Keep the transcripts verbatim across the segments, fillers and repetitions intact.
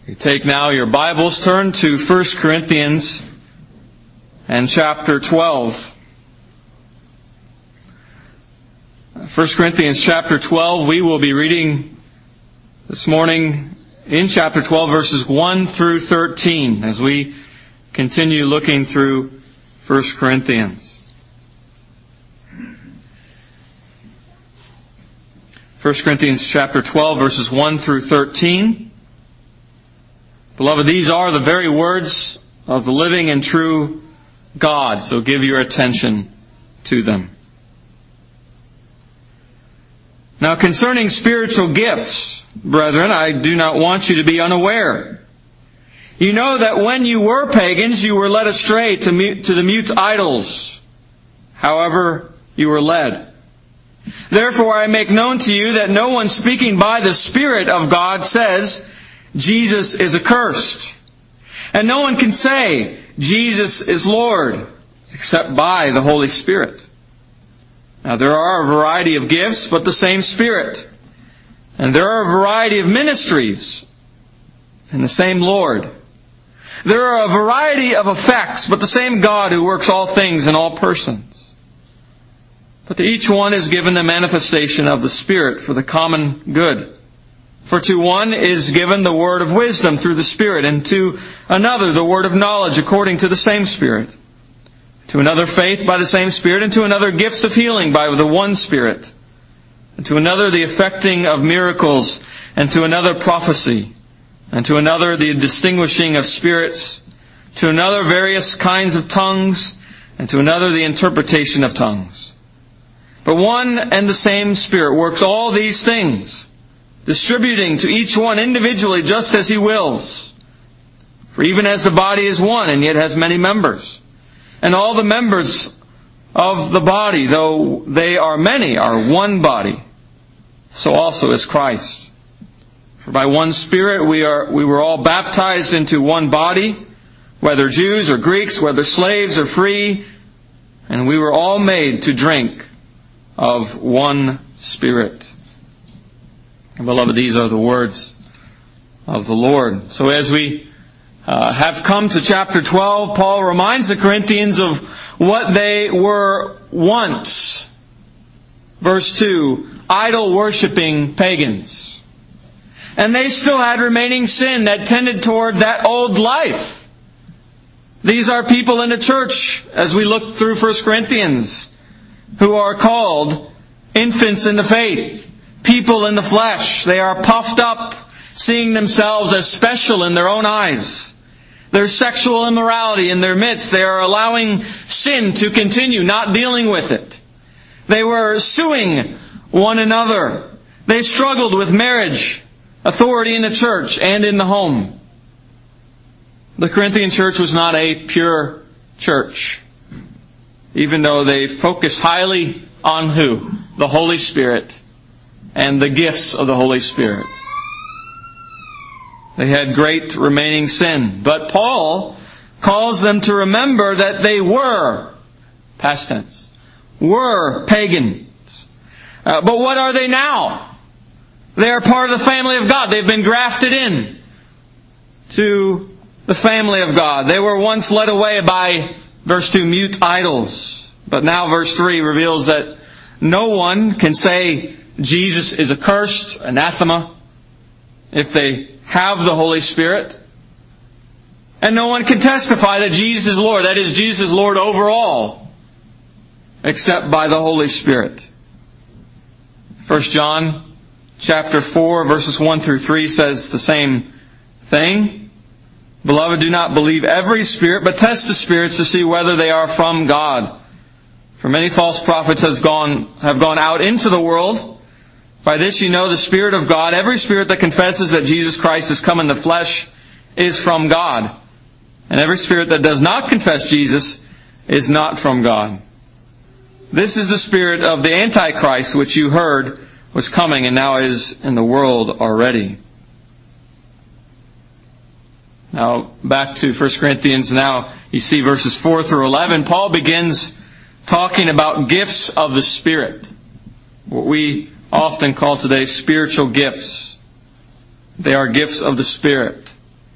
You take now your Bibles, turn to First Corinthians and chapter twelve. First Corinthians chapter twelve, we will be reading this morning in chapter twelve, verses one through thirteen, as we continue looking through First Corinthians. First Corinthians chapter twelve, verses one through thirteen. Beloved, these are the very words of the living and true God, so give your attention to them. Now, concerning spiritual gifts, brethren, I do not want you to be unaware. You know that when you were pagans, you were led astray to, mute, to the mute idols, however you were led. Therefore I make known to you that no one speaking by the Spirit of God says, Jesus is accursed. And no one can say, Jesus is Lord, except by the Holy Spirit. Now there are a variety of gifts, but the same Spirit. And there are a variety of ministries, and the same Lord. There are a variety of effects, but the same God who works all things in all persons. But to each one is given the manifestation of the Spirit for the common good. For to one is given the word of wisdom through the Spirit, and to another the word of knowledge according to the same Spirit. To another faith by the same Spirit, and to another gifts of healing by the one Spirit. And to another the effecting of miracles, and to another prophecy, and to another the distinguishing of spirits, to another various kinds of tongues, and to another the interpretation of tongues. But one and the same Spirit works all these things, distributing to each one individually just as He wills. For even as the body is one, and yet has many members, and all the members of the body, though they are many, are one body, so also is Christ. For by one Spirit we are we were all baptized into one body, whether Jews or Greeks, whether slaves or free, and we were all made to drink of one Spirit. And beloved, these are the words of the Lord. So as we uh, have come to chapter twelve, Paul reminds the Corinthians of what they were once. Verse two, idol-worshipping pagans. And they still had remaining sin that tended toward that old life. These are people in the church, as we look through First Corinthians, who are called infants in the faith. People in the flesh. They are puffed up, seeing themselves as special in their own eyes. There's sexual immorality in their midst. They are allowing sin to continue, not dealing with it. They were suing one another. They struggled with marriage, authority in the church, and in the home. The Corinthian church was not a pure church, even though they focused highly on who? The Holy Spirit and the gifts of the Holy Spirit. They had great remaining sin. But Paul calls them to remember that they were, past tense, were pagans. Uh, but what are they now? They are part of the family of God. They've been grafted in to the family of God. They were once led away by, verse two, mute idols. But now verse three reveals that no one can say Jesus is accursed, anathema, if they have the Holy Spirit. And no one can testify that Jesus is Lord, that is, Jesus is Lord over all, except by the Holy Spirit. First John chapter four, verses one through three says the same thing. Beloved, do not believe every spirit, but test the spirits to see whether they are from God. For many false prophets has gone, have gone out into the world. By this you know the Spirit of God. Every spirit that confesses that Jesus Christ has come in the flesh is from God. And every spirit that does not confess Jesus is not from God. This is the spirit of the Antichrist, which you heard was coming and now is in the world already. Now, back to First Corinthians now. You see verses four through eleven. Paul begins talking about gifts of the Spirit. What we often call today spiritual gifts. They are gifts of the Spirit.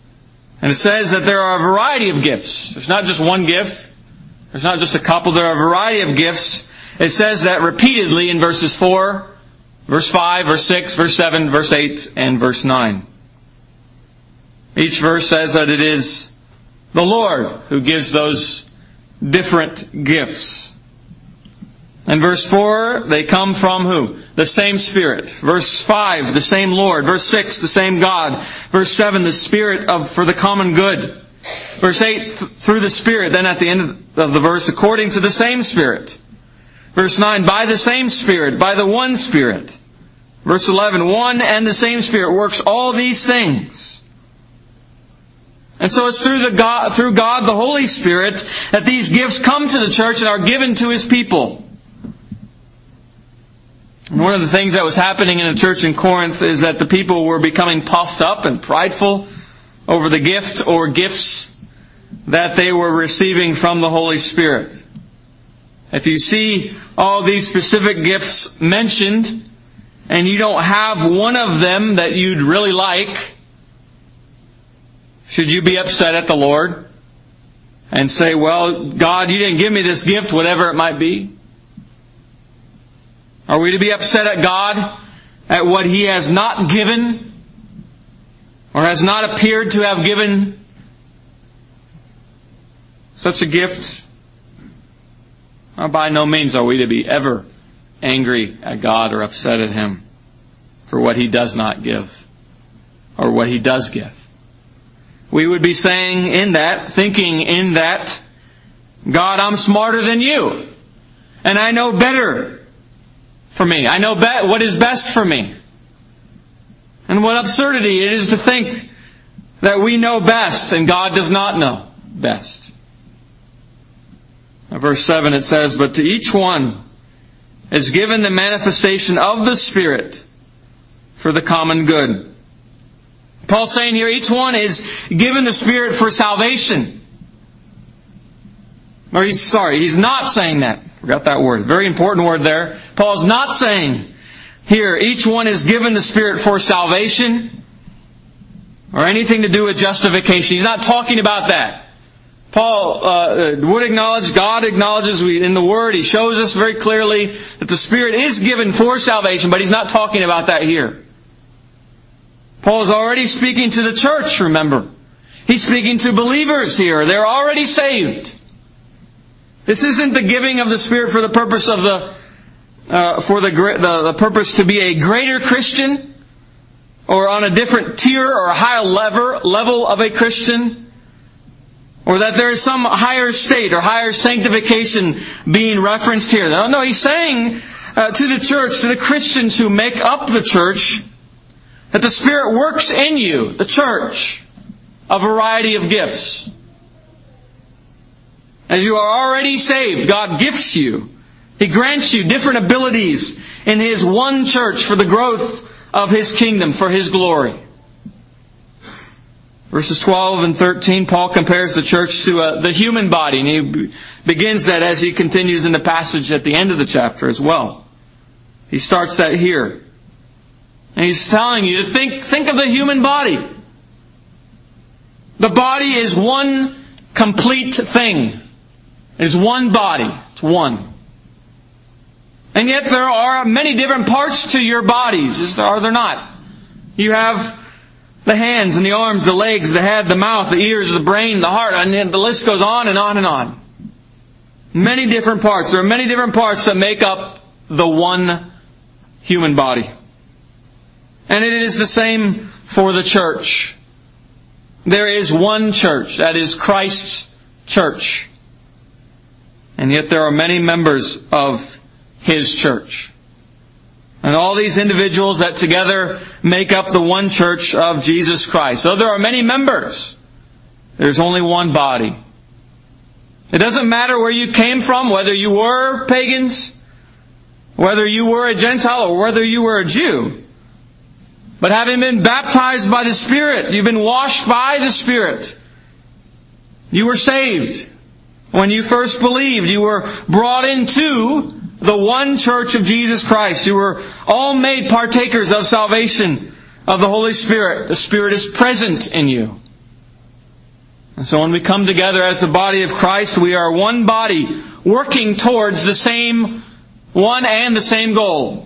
And it says that there are a variety of gifts. There's not just one gift. There's not just a couple. There are a variety of gifts. It says that repeatedly in verses four, verse five, verse six, verse seven, verse eight, and verse nine. Each verse says that it is the Lord who gives those different gifts. In verse four, they come from who? The same Spirit. Verse five, the same Lord. Verse six, the same God. Verse seven, the Spirit of for the common good. Verse eight, th- through the Spirit. Then at the end of the verse, according to the same Spirit. Verse nine, by the same Spirit, by the one Spirit. Verse eleven, one and the same Spirit works all these things. And so it's through the God, through God, the Holy Spirit, that these gifts come to the church and are given to His people. And one of the things that was happening in the church in Corinth is that the people were becoming puffed up and prideful over the gift or gifts that they were receiving from the Holy Spirit. If you see all these specific gifts mentioned, and you don't have one of them that you'd really like, should you be upset at the Lord and say, well, God, you didn't give me this gift, whatever it might be? Are we to be upset at God at what He has not given or has not appeared to have given such a gift? Well, by no means are we to be ever angry at God or upset at Him for what He does not give or what He does give. We would be saying in that, thinking in that, God, I'm smarter than you, and I know better for me. I know be- what is best for me. And what absurdity it is to think that we know best and God does not know best. In verse seven it says, but to each one is given the manifestation of the Spirit for the common good. Paul's saying here, each one is given the Spirit for salvation. Or he's sorry, he's not saying that. Forgot that word. Very important word there. Paul's not saying here, each one is given the Spirit for salvation or anything to do with justification. He's not talking about that. Paul uh, would acknowledge, God acknowledges we, in the Word, He shows us very clearly that the Spirit is given for salvation, but he's not talking about that here. Paul is already speaking to the church, remember. He's speaking to believers here. They're already saved. This isn't the giving of the Spirit for the purpose of the, uh, for the, the the purpose to be a greater Christian, or on a different tier or a higher level level of a Christian, or that there is some higher state or higher sanctification being referenced here. No, no, he's saying uh, to the church, to the Christians who make up the church, that the Spirit works in you, the church, a variety of gifts. As you are already saved, God gifts you. He grants you different abilities in His one church for the growth of His kingdom, for His glory. Verses twelve and thirteen, Paul compares the church to uh, the human body. And he begins that as he continues in the passage at the end of the chapter as well. He starts that here. And he's telling you to think, think of the human body. The body is one complete thing. It is one body. It's one. And yet there are many different parts to your bodies, are there not? You have the hands and the arms, the legs, the head, the mouth, the ears, the brain, the heart, and the list goes on and on and on. Many different parts. There are many different parts that make up the one human body. And it is the same for the church. There is one church, that is Christ's church. And yet there are many members of His church. And all these individuals that together make up the one church of Jesus Christ. Though there are many members, there's only one body. It doesn't matter where you came from, whether you were pagans, whether you were a Gentile, or whether you were a Jew. But having been baptized by the Spirit, you've been washed by the Spirit. You were saved. When you first believed, you were brought into the one church of Jesus Christ. You were all made partakers of salvation of the Holy Spirit. The Spirit is present in you. And so when we come together as the body of Christ, we are one body working towards the same one and the same goal.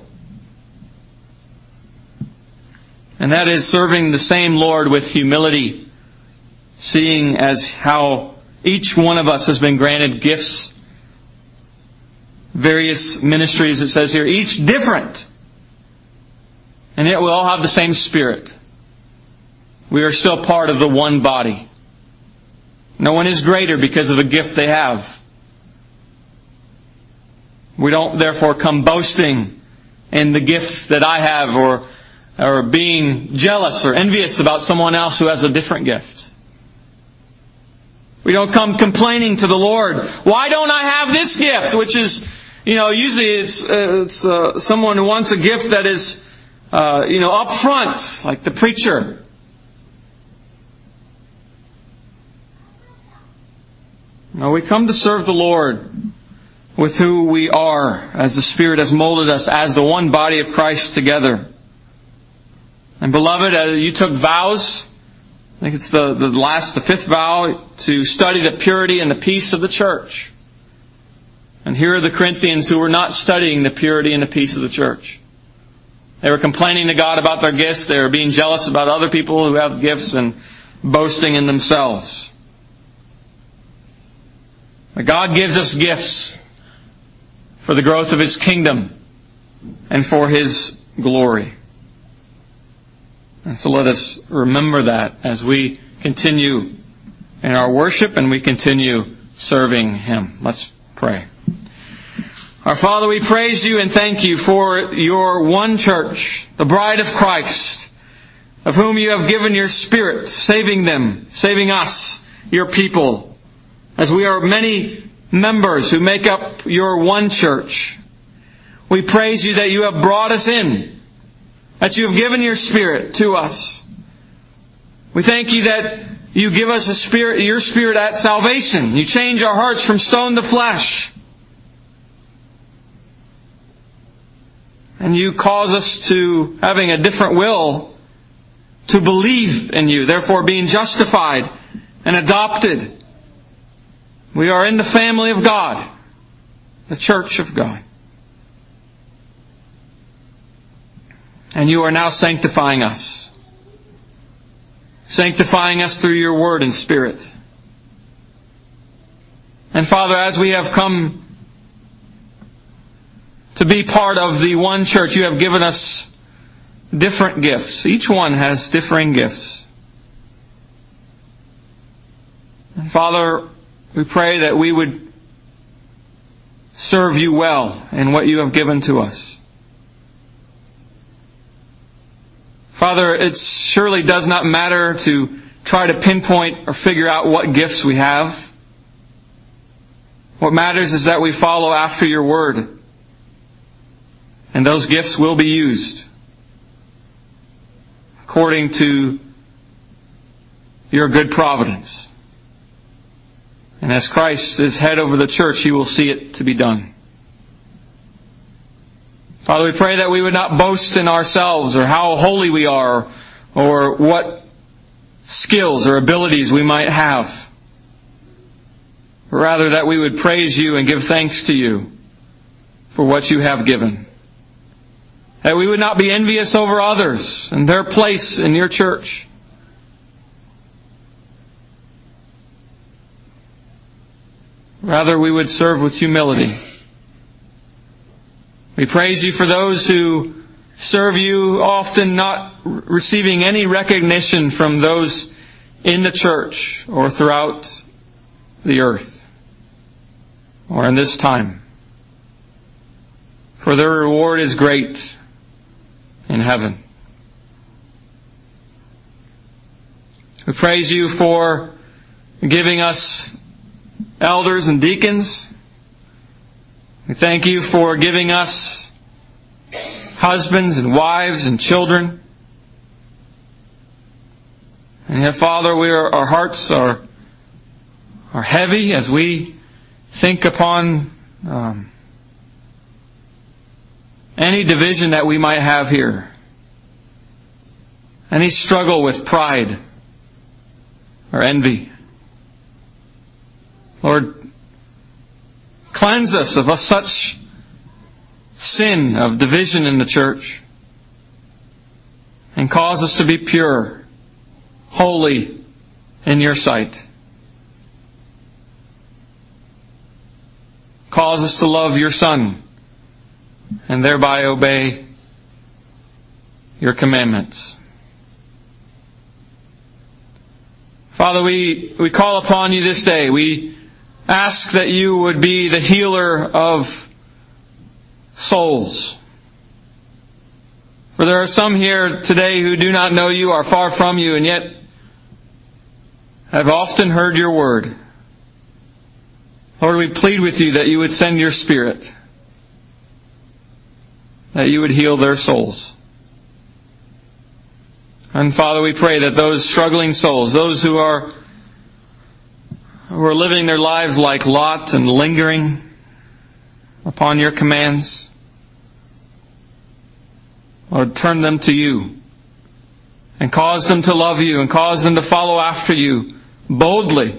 And that is serving the same Lord with humility, seeing as how each one of us has been granted gifts, various ministries, it says here, each different. And yet we all have the same Spirit. We are still part of the one body. No one is greater because of a gift they have. We don't therefore come boasting in the gifts that I have, or, or being jealous or envious about someone else who has a different gift. We don't come complaining to the Lord, why don't I have this gift? Which is, you know, usually it's, uh, it's uh, someone who wants a gift that is, uh, you know, up front, like the preacher. No, we come to serve the Lord with who we are, as the Spirit has molded us as the one body of Christ together. And beloved, uh, you took vows, I think it's the, the last, the fifth vow, to study the purity and the peace of the church. And here are the Corinthians who were not studying the purity and the peace of the church. They were complaining to God about their gifts. They were being jealous about other people who have gifts and boasting in themselves. But God gives us gifts for the growth of His kingdom and for His glory. And so let us remember that as we continue in our worship and we continue serving Him. Let's pray. Our Father, we praise You and thank You for Your one church, the bride of Christ, of whom You have given Your Spirit, saving them, saving us, Your people, as we are many members who make up Your one church. We praise You that You have brought us in, that You have given Your Spirit to us. We thank You that You give us a spirit, Your Spirit at salvation. You change our hearts from stone to flesh. And You cause us to, having a different will, to believe in You, therefore being justified and adopted. We are in the family of God, the church of God. And You are now sanctifying us. Sanctifying us through Your Word and Spirit. And Father, as we have come to be part of the one church, You have given us different gifts. Each one has differing gifts. And Father, we pray that we would serve You well in what You have given to us. Father, it surely does not matter to try to pinpoint or figure out what gifts we have. What matters is that we follow after Your Word. And those gifts will be used according to Your good providence. And as Christ is head over the church, He will see it to be done. Father, we pray that we would not boast in ourselves or how holy we are or what skills or abilities we might have. But rather that we would praise You and give thanks to You for what You have given. That we would not be envious over others and their place in Your church. Rather, we would serve with humility. We praise You for those who serve You, often not receiving any recognition from those in the church or throughout the earth or in this time. For their reward is great in heaven. We praise You for giving us elders and deacons. We thank You for giving us husbands and wives and children. And yet, Father, we are, our hearts are, are heavy as we think upon um, any division that we might have here. Any struggle with pride or envy. Lord, cleanse us of such sin of division in the church, and cause us to be pure, holy in your sight. Cause us to love your Son, and thereby obey your commandments. Father, we, we call upon you this day. We ask that you would be the healer of souls. For there are some here today who do not know you, are far from you, and yet have often heard your word. Lord, we plead with you that you would send your Spirit, that you would heal their souls. And Father, we pray that those struggling souls, those who are who are living their lives like Lot and lingering upon your commands, Lord, turn them to you and cause them to love you and cause them to follow after you boldly,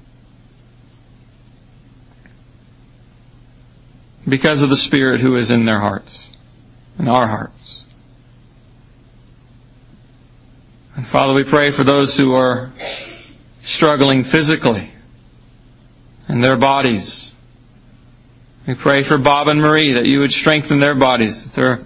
because of the Spirit who is in their hearts, in our hearts. And Father, we pray for those who are struggling physically in their bodies. We pray for Bob and Marie that you would strengthen their bodies. They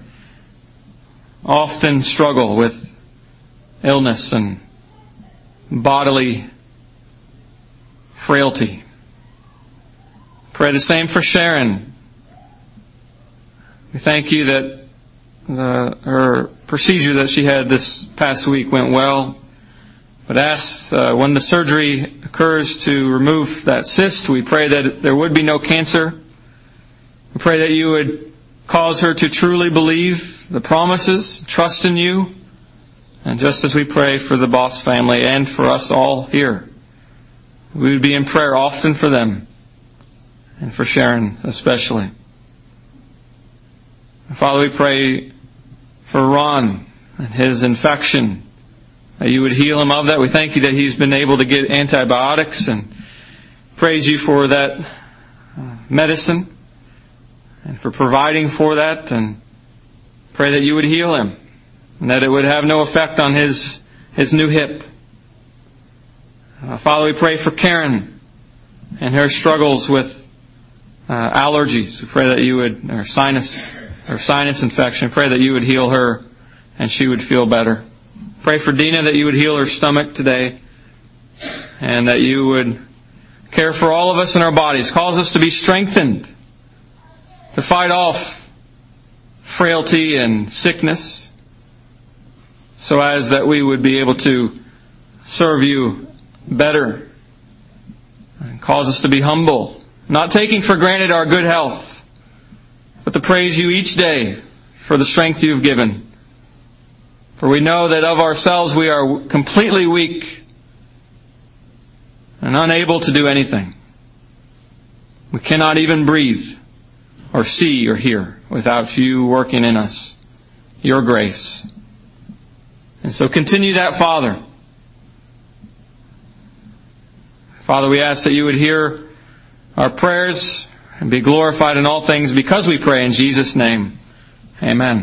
often struggle with illness and bodily frailty. Pray the same for Sharon. We thank you that the, her procedure that she had this past week went well. But ask uh, when the surgery occurs to remove that cyst, we pray that there would be no cancer. We pray that you would cause her to truly believe the promises, trust in you. And just as we pray for the Boss family and for us all here, we would be in prayer often for them and for Sharon especially. Father, we pray for Ron and his infection, that you would heal him of that. We thank you that he's been able to get antibiotics, and praise you for that medicine and for providing for that, and pray that you would heal him and that it would have no effect on his his new hip. Uh, Father, we pray for Karen and her struggles with uh, allergies. We pray that you would, or sinus or sinus infection. Pray that you would heal her and she would feel better. Pray for Dina that you would heal her stomach today and that you would care for all of us in our bodies. Cause us to be strengthened to fight off frailty and sickness, so as that we would be able to serve you better. And cause us to be humble, not taking for granted our good health, but to praise you each day for the strength you've given. For we know that of ourselves we are completely weak and unable to do anything. We cannot even breathe or see or hear without you working in us your grace. And so continue that, Father. Father, we ask that you would hear our prayers and be glorified in all things, because we pray in Jesus' name. Amen.